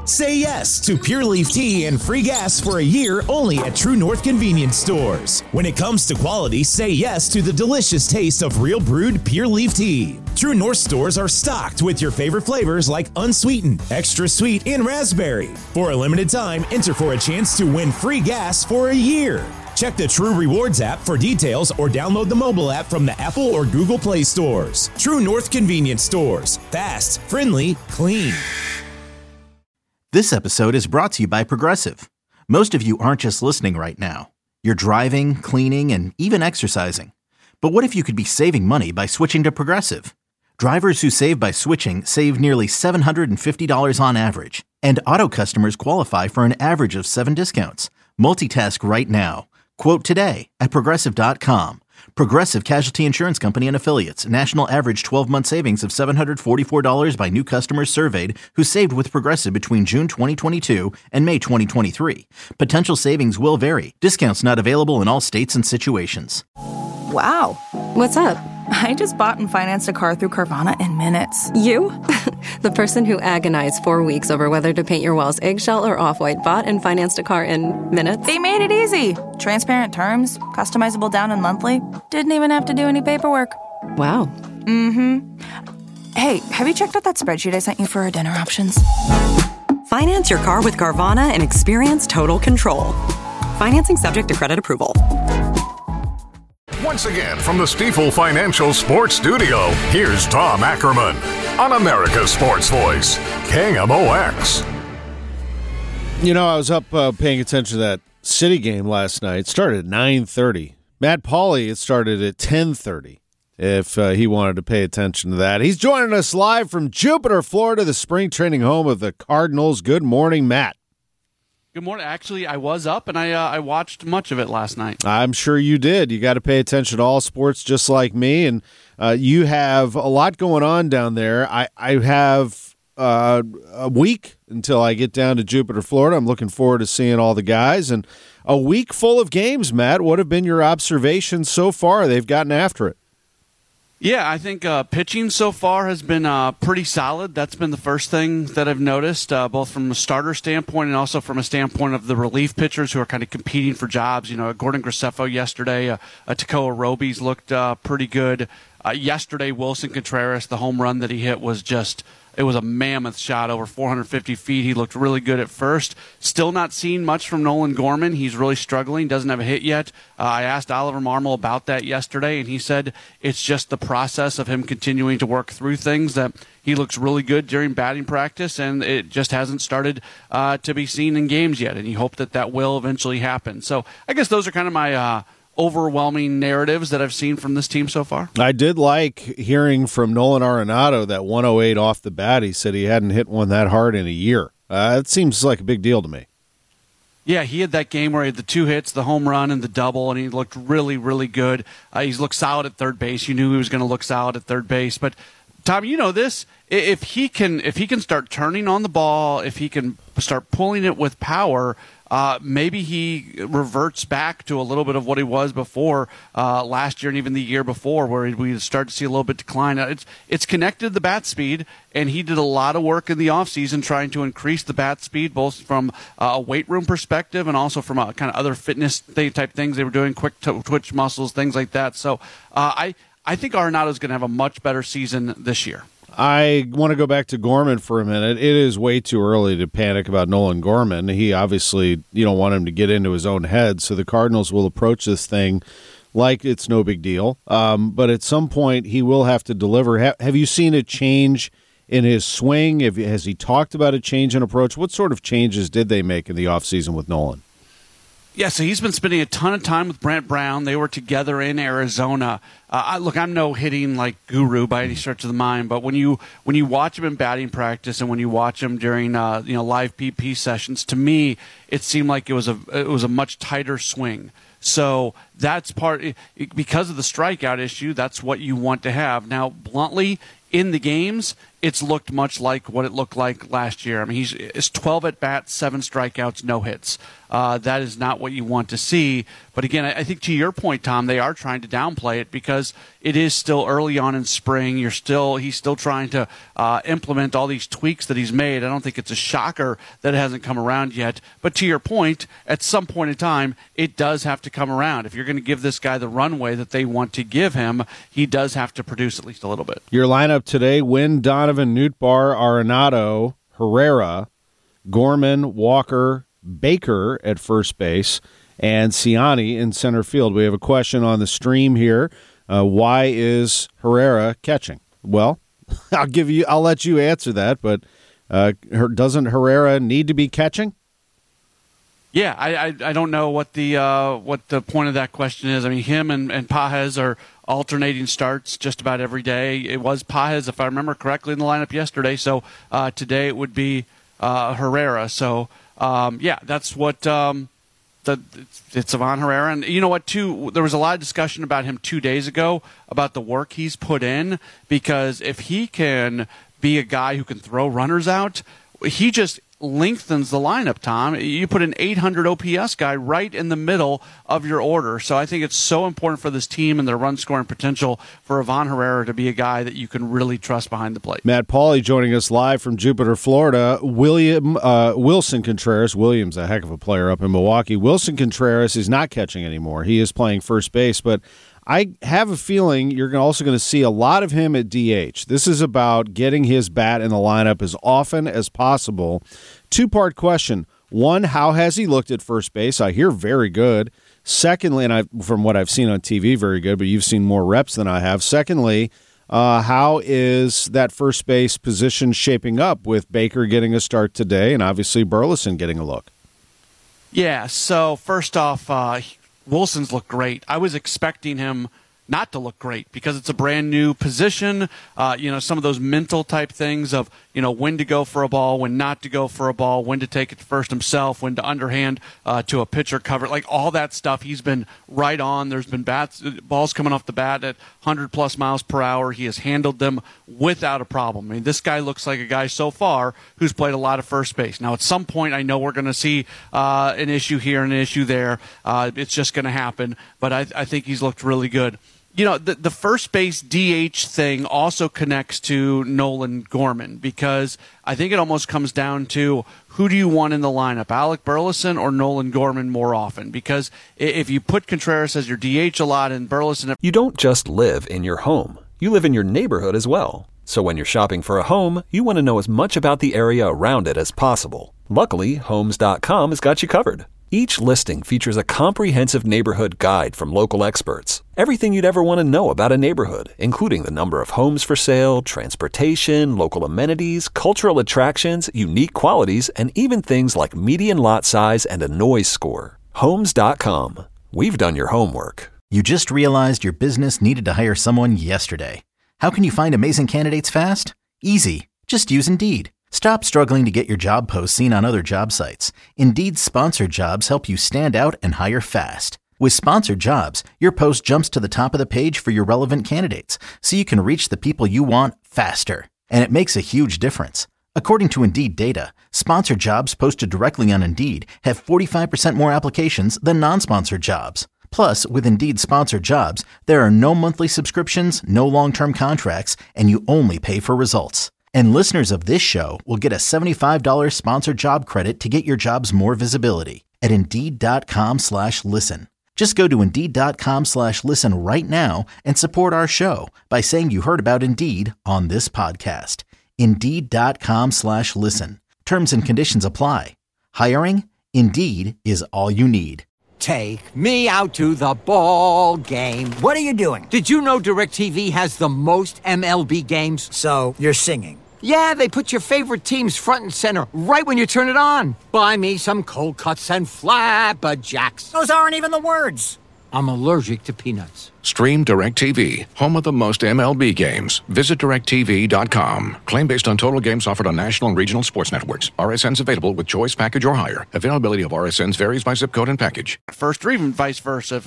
Say yes to Pure Leaf Tea and free gas for a year only at True North Convenience Stores. When it comes to quality, say yes to the delicious taste of real brewed Pure Leaf Tea. True North stores are stocked with your favorite flavors like unsweetened, extra sweet, and raspberry. For a limited time, enter for a chance to win free gas for a year. Check the True Rewards app for details or download the mobile app from the Apple or Google Play stores. True North Convenience Stores. Fast, friendly, clean. This episode is brought to you by Progressive. Most of you aren't just listening right now. You're driving, cleaning, and even exercising. But what if you could be saving money by switching to Progressive? Drivers who save by switching save nearly $750 on average. And auto customers qualify for an average of 7 discounts. Multitask right now. Quote today at Progressive.com. Progressive Casualty Insurance Company and Affiliates. National average 12-month savings of $744 by new customers surveyed who saved with Progressive between June 2022 and May 2023. Potential savings will vary. Discounts not available in all states and situations. Wow. What's up? I just bought and financed a car through Carvana in minutes. You? The person who agonized 4 weeks over whether to paint your walls eggshell or off-white bought and financed a car in minutes? They made it easy. Transparent terms, customizable down and monthly. Didn't even have to do any paperwork. Wow. Mm-hmm. Hey, have you checked out that spreadsheet I sent you for our dinner options? Finance your car with Carvana and experience total control. Financing subject to credit approval. Once again, from the Stifel Financial Sports Studio, here's Tom Ackerman on America's Sports Voice, KMOX. You know, I was up paying attention to that City game last night. It started at 9:30. Matt Pauley, it started at 10:30, if he wanted to pay attention to that. He's joining us live from Jupiter, Florida, the spring training home of the Cardinals. Good morning, Matt. Good morning. Actually, I was up, and I watched much of it last night. I'm sure you did. You got to pay attention to all sports just like me, and you have a lot going on down there. I have a week until I get down to Jupiter, Florida. I'm looking forward to seeing all the guys, and a week full of games, Matt. What have been your observations so far? They've gotten after it. Yeah, I think pitching so far has been pretty solid. That's been the first thing that I've noticed, both from a starter standpoint and also from a standpoint of the relief pitchers who are kind of competing for jobs. You know, Gordon Graceffo yesterday, Tekoa Robies looked pretty good. Yesterday, Wilson Contreras, the home run that he hit was just – it was a mammoth shot over 450 feet. He looked really good at first. Still not seeing much from Nolan Gorman. He's really struggling, doesn't have a hit yet. I asked Oliver Marmol about that yesterday, and he said it's just the process of him continuing to work through things, that he looks really good during batting practice, and it just hasn't started to be seen in games yet, and he hoped that will eventually happen. So I guess those are kind of my overwhelming narratives that I've seen from this team so far. I did like hearing from Nolan Arenado that 108 off the bat. He said he hadn't hit one that hard in a year. It seems like a big deal to me. Yeah, he had that game where he had the 2 hits, the home run and the double, and he looked really, really good. He's looked solid at third base. You knew he was going to look solid at third base. But, Tom, you know this. If he can start turning on the ball, if he can start pulling it with power, maybe he reverts back to a little bit of what he was before last year and even the year before, where we start to see a little bit decline. It's connected to the bat speed, and he did a lot of work in the offseason trying to increase the bat speed, both from a weight room perspective and also from a kind of other fitness type things they were doing, quick twitch muscles, things like that. So I think Arenado's going to have a much better season this year. I want to go back to Gorman for a minute. It is way too early to panic about Nolan Gorman. He obviously, you don't want him to get into his own head, so the Cardinals will approach this thing like it's no big deal. But at some point, he will have to deliver. Have you seen a change in his swing? Has he talked about a change in approach? What sort of changes did they make in the offseason with Nolan? Yeah, so he's been spending a ton of time with Brent Brown. They were together in Arizona. Look, I'm no hitting like guru by any stretch of the mind, but when you watch him in batting practice and when you watch him during live PP sessions, to me it seemed like it was a much tighter swing. So that's part, because of the strikeout issue. That's what you want to have. Now, bluntly, in the games, it's looked much like what it looked like last year. I mean, it's 12 at-bats, 7 strikeouts, no hits. That is not what you want to see. But again, I think to your point, Tom, they are trying to downplay it because it is still early on in spring. He's still trying to implement all these tweaks that he's made. I don't think it's a shocker that it hasn't come around yet. But to your point, at some point in time, it does have to come around. If you're going to give this guy the runway that they want to give him, he does have to produce at least a little bit. Your lineup today: Wynn, Donovan, Nootbaar, Arenado, Herrera, Gorman, Walker, Baker at first base, and Ciani in center field. We have a question on the stream here. Why is Herrera catching? Well, I'll let you answer that, but doesn't Herrera need to be catching? Yeah, I don't know what the point of that question is. I mean, him and Pages are alternating starts just about every day. It was Pages, if I remember correctly, in the lineup yesterday. So today it would be Herrera. So that's what it's Ivan Herrera. And you know what, too? There was a lot of discussion about him 2 days ago about the work he's put in, because if he can be a guy who can throw runners out, he just lengthens the lineup, Tom. You put an 800 OPS guy right in the middle of your order. So I think it's so important for this team and their run-scoring potential for Ivan Herrera to be a guy that you can really trust behind the plate. Matt Pauley joining us live from Jupiter, Florida. Wilson Contreras, Williams, a heck of a player up in Milwaukee. Wilson Contreras is not catching anymore. He is playing first base, but I have a feeling you're also going to see a lot of him at DH. This is about getting his bat in the lineup as often as possible. Two-part question. One, how has he looked at first base? I hear very good. Secondly, and from what I've seen on TV, very good, but you've seen more reps than I have. Secondly, how is that first base position shaping up with Baker getting a start today and obviously Burleson getting a look? Yeah, so first off, Wilson's looked great. I was expecting him not to look great because it's a brand new position. Some of those mental type things of, when to go for a ball, when not to go for a ball, when to take it to first himself, when to underhand to a pitcher cover, like all that stuff. He's been right on. There's been balls coming off the bat at 100+ miles per hour. He has handled them without a problem. I mean, this guy looks like a guy so far who's played a lot of first base. Now, at some point, I know we're going to see an issue here and an issue there. It's just going to happen, but I think he's looked really good. The first base DH thing also connects to Nolan Gorman, because I think it almost comes down to who do you want in the lineup, Alec Burleson or Nolan Gorman more often? Because if you put Contreras as your DH a lot and Burleson... You don't just live in your home. You live in your neighborhood as well. So when you're shopping for a home, you want to know as much about the area around it as possible. Luckily, Homes.com has got you covered. Each listing features a comprehensive neighborhood guide from local experts. Everything you'd ever want to know about a neighborhood, including the number of homes for sale, transportation, local amenities, cultural attractions, unique qualities, and even things like median lot size and a noise score. Homes.com. We've done your homework. You just realized your business needed to hire someone yesterday. How can you find amazing candidates fast? Easy. Just use Indeed. Stop struggling to get your job posts seen on other job sites. Indeed's sponsored jobs help you stand out and hire fast. With sponsored jobs, your post jumps to the top of the page for your relevant candidates, so you can reach the people you want faster. And it makes a huge difference. According to Indeed data, sponsored jobs posted directly on Indeed have 45% more applications than non-sponsored jobs. Plus, with Indeed sponsored jobs, there are no monthly subscriptions, no long-term contracts, and you only pay for results. And listeners of this show will get a $75 sponsored job credit to get your jobs more visibility at Indeed.com/listen. Just go to Indeed.com/listen right now and support our show by saying you heard about Indeed on this podcast. Indeed.com/listen. Terms and conditions apply. Hiring? Indeed is all you need. Take me out to the ball game. What are you doing? Did you know DirecTV has the most MLB games? So, you're singing. Yeah, they put your favorite teams front and center right when you turn it on. Buy me some cold cuts and flapjacks. Those aren't even the words. I'm allergic to peanuts. Stream DirecTV, home of the most MLB games. Visit DirecTV.com. Claim based on total games offered on national and regional sports networks. RSNs available with choice package or higher. Availability of RSNs varies by zip code and package. First, or even vice versa.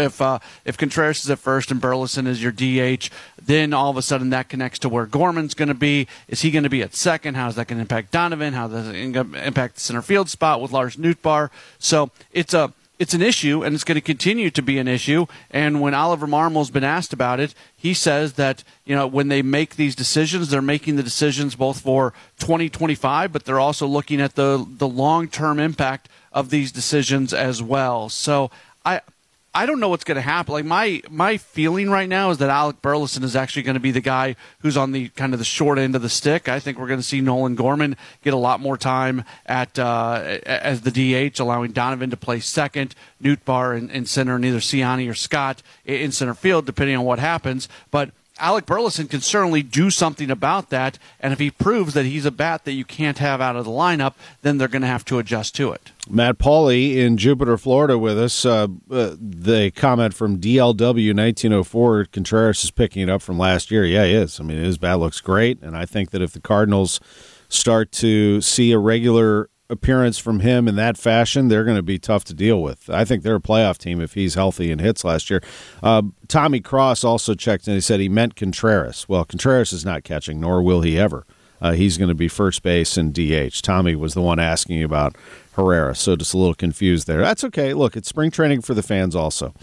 If Contreras is at first and Burleson is your DH, then all of a sudden that connects to where Gorman's going to be. Is he going to be at second? How is that going to impact Donovan? How does it impact the center field spot with Lars Nootbaar? So it's an issue, and it's going to continue to be an issue. And when Oliver Marmol's been asked about it, he says that, when they make these decisions, they're making the decisions both for 2025, but they're also looking at the long-term impact of these decisions as well. So I don't know what's going to happen. Like my feeling right now is that Alec Burleson is actually going to be the guy who's on the kind of the short end of the stick. I think we're going to see Nolan Gorman get a lot more time at as the DH, allowing Donovan to play second, Nootbaar in center, and either Siani or Scott in center field, depending on what happens. But Alec Burleson can certainly do something about that, and if he proves that he's a bat that you can't have out of the lineup, then they're going to have to adjust to it. Matt Pauley in Jupiter, Florida with us. The comment from DLW 1904, Contreras is picking it up from last year. Yeah, he is. I mean, his bat looks great, and I think that if the Cardinals start to see a regular appearance from him in that fashion, they're going to be tough to deal with. I think they're a playoff team if he's healthy and hits last year. Tommy Cross also checked in. He said he meant Contreras. Well, Contreras is not catching, nor will he ever. He's going to be first base and DH. Tommy was the one asking about Herrera, so just a little confused there. That's okay. Look, it's spring training for the fans also.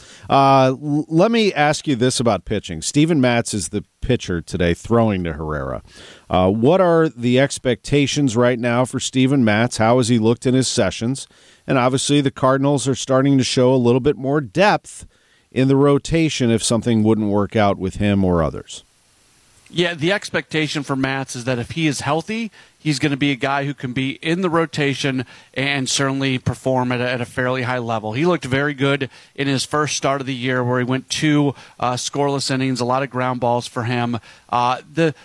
Let me ask you this about pitching. Steven Matz is the pitcher today throwing to Herrera. What are the expectations right now for Steven Matz? How has he looked in his sessions? And obviously the Cardinals are starting to show a little bit more depth in the rotation if something wouldn't work out with him or others. Yeah, the expectation for Matz is that if he is healthy, he's going to be a guy who can be in the rotation and certainly perform at a fairly high level. He looked very good in his first start of the year where he went 2 scoreless innings, a lot of ground balls for him. I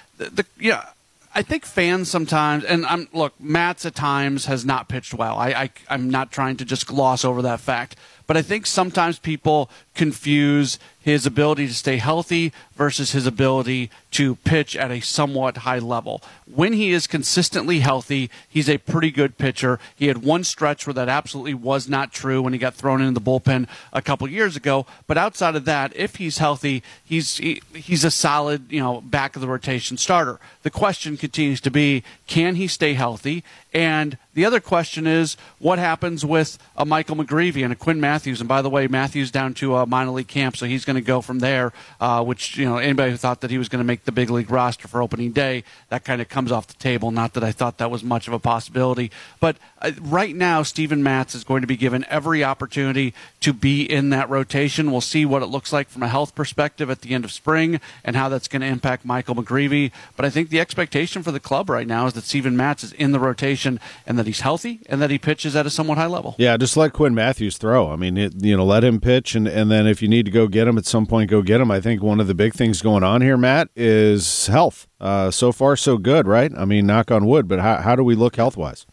think fans sometimes, and Matz at times has not pitched well. I'm not trying to just gloss over that fact. But I think sometimes people confuse his ability to stay healthy versus his ability to pitch at a somewhat high level. When he is consistently healthy, he's a pretty good pitcher. He had one stretch where that absolutely was not true when he got thrown into the bullpen a couple years ago. But outside of that, if he's healthy, he's a solid, back of the rotation starter. The question continues to be, can he stay healthy? And the other question is, what happens with a Michael McGreevy and a Quinn Matthews? And by the way, Matthews down to a minor league camp, so he's going to go from there, which, anybody who thought that he was going to make the big league roster for opening day, that kind of comes off the table. Not that I thought that was much of a possibility. But right now, Steven Matz is going to be given every opportunity to be in that rotation. We'll see what it looks like from a health perspective at the end of spring and how that's going to impact Michael McGreevy. But I think the expectation for the club right now is that Steven Matz is in the rotation and that he's healthy and that he pitches at a somewhat high level. Yeah, just let Quinn Matthews throw. I mean, let him pitch, and then if you need to go get him at some point, go get him. I think one of the big things going on here, Matt, is health. So far, so good, right? I mean, knock on wood, but how do we look health-wise?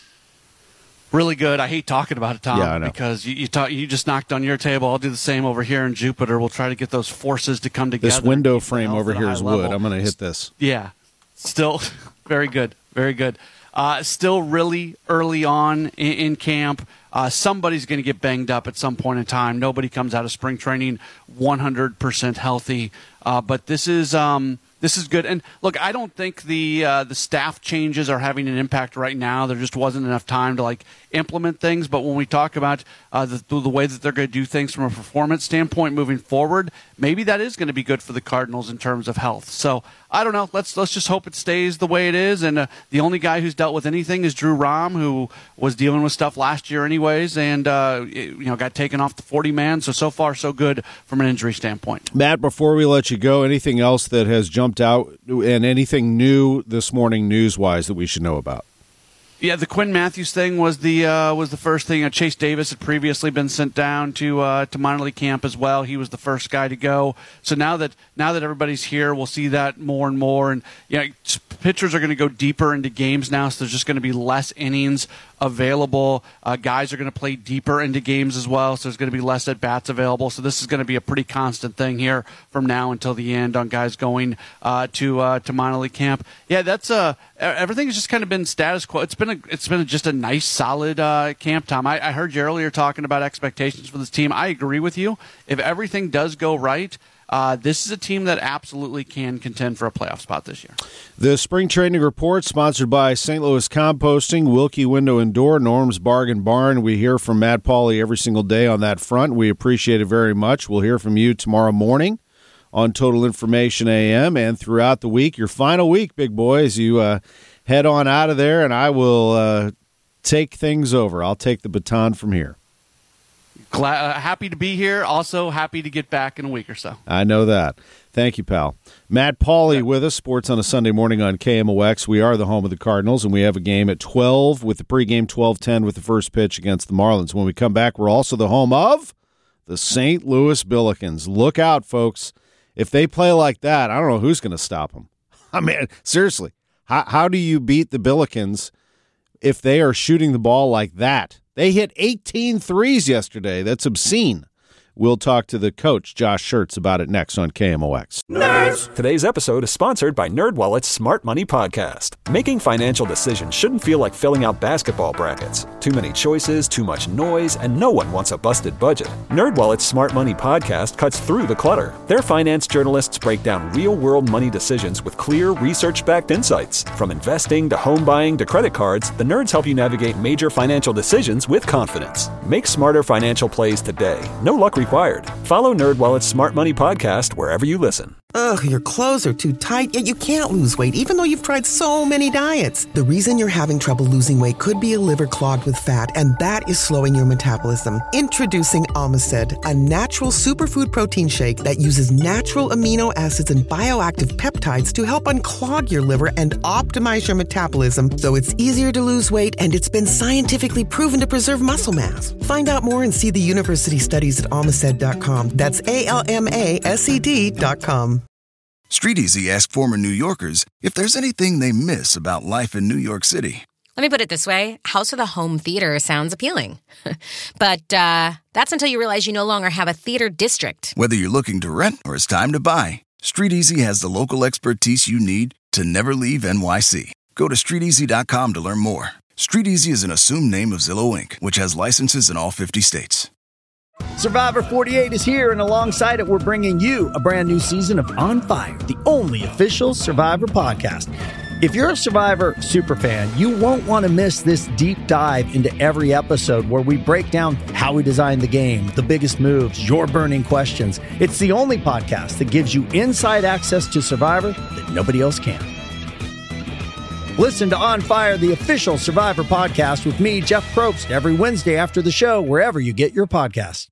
Really good. I hate talking about it, Tom, yeah, I know. Because you just knocked on your table. I'll do the same over here in Jupiter. We'll try to get those forces to come together. This window frame over here is wood. I'm going to hit this. Yeah. Still very good. Very good. Still really early on in camp. Somebody's going to get banged up at some point in time. Nobody comes out of spring training 100% healthy. But this is good. And look, I don't think the staff changes are having an impact right now. There just wasn't enough time to implement things. But when we talk about the way that they're going to do things from a performance standpoint moving forward, maybe that is going to be good for the Cardinals in terms of health. So I don't know. Let's just hope it stays the way it is. And the only guy who's dealt with anything is Drew Rahm, who was dealing with stuff last year anyways, and got taken off the 40-man. So far, so good from an injury standpoint. Matt, before we let you go, anything else that has jumped out and anything new this morning news-wise that we should know about? Yeah, the Quinn Matthews thing was the first thing. Chase Davis had previously been sent down to minor league camp as well. He was the first guy to go. So now that everybody's here, we'll see that more and more. And pitchers are going to go deeper into games now, so there's just going to be less innings available. Guys are going to play deeper into games as well, so there's going to be less at bats available. So this is going to be a pretty constant thing here from now until the end on guys going to minor league camp. Yeah, that's everything has just kind of been status quo. It's been just a nice, solid camp, Tom. I heard you earlier talking about expectations for this team. I agree with you. If everything does go right, this is a team that absolutely can contend for a playoff spot this year. The Spring Training Report, sponsored by St. Louis Composting, Wilkie Window and Door, Norm's Bargain Barn. We hear from Matt Pauley every single day on that front. We appreciate it very much. We'll hear from you tomorrow morning on Total Information AM and throughout the week. Your final week, big boys. You head on out of there, and I will take things over. I'll take the baton from here. Happy to be here. Also happy to get back in a week or so. I know that. Thank you, pal. Matt Pauley with us, Sports on a Sunday morning on KMOX. We are the home of the Cardinals, and we have a game at 12 with the pregame 12:10 with the first pitch against the Marlins. When we come back, we're also the home of the St. Louis Billikens. Look out, folks. If they play like that, I don't know who's going to stop them. I mean, seriously, how do you beat the Billikens if they are shooting the ball like that? They hit 18 threes yesterday. That's obscene. We'll talk to the coach, Josh Schertz, about it next on KMOX. Nerds! Today's episode is sponsored by NerdWallet's Smart Money Podcast. Making financial decisions shouldn't feel like filling out basketball brackets. Too many choices, too much noise, and no one wants a busted budget. NerdWallet's Smart Money Podcast cuts through the clutter. Their finance journalists break down real-world money decisions with clear, research-backed insights. From investing to home buying to credit cards, the nerds help you navigate major financial decisions with confidence. Make smarter financial plays today. No luck required. Follow NerdWallet's Smart Money Podcast wherever you listen. Ugh, your clothes are too tight, yet you can't lose weight, even though you've tried so many diets. The reason you're having trouble losing weight could be a liver clogged with fat, and that is slowing your metabolism. Introducing Omicid, a natural superfood protein shake that uses natural amino acids and bioactive peptides to help unclog your liver and optimize your metabolism so it's easier to lose weight, and it's been scientifically proven to preserve muscle mass. Find out more and see the university studies at Omicid.com. That's ALMASED.com. Street Easy asked former New Yorkers if there's anything they miss about life in New York City. Let me put it this way. House with a home theater sounds appealing. But that's until you realize you no longer have a theater district. Whether you're looking to rent or it's time to buy, Street Easy has the local expertise you need to never leave NYC. Go to StreetEasy.com to learn more. Street Easy is an assumed name of Zillow Inc., which has licenses in all 50 states. Survivor 48 is here, and alongside it, we're bringing you a brand new season of On Fire, the only official Survivor podcast. If you're a Survivor superfan, you won't want to miss this deep dive into every episode where we break down how we designed the game, the biggest moves, your burning questions. It's the only podcast that gives you inside access to Survivor that nobody else can. Listen to On Fire, the official Survivor podcast with me, Jeff Probst, every Wednesday after the show, wherever you get your podcasts.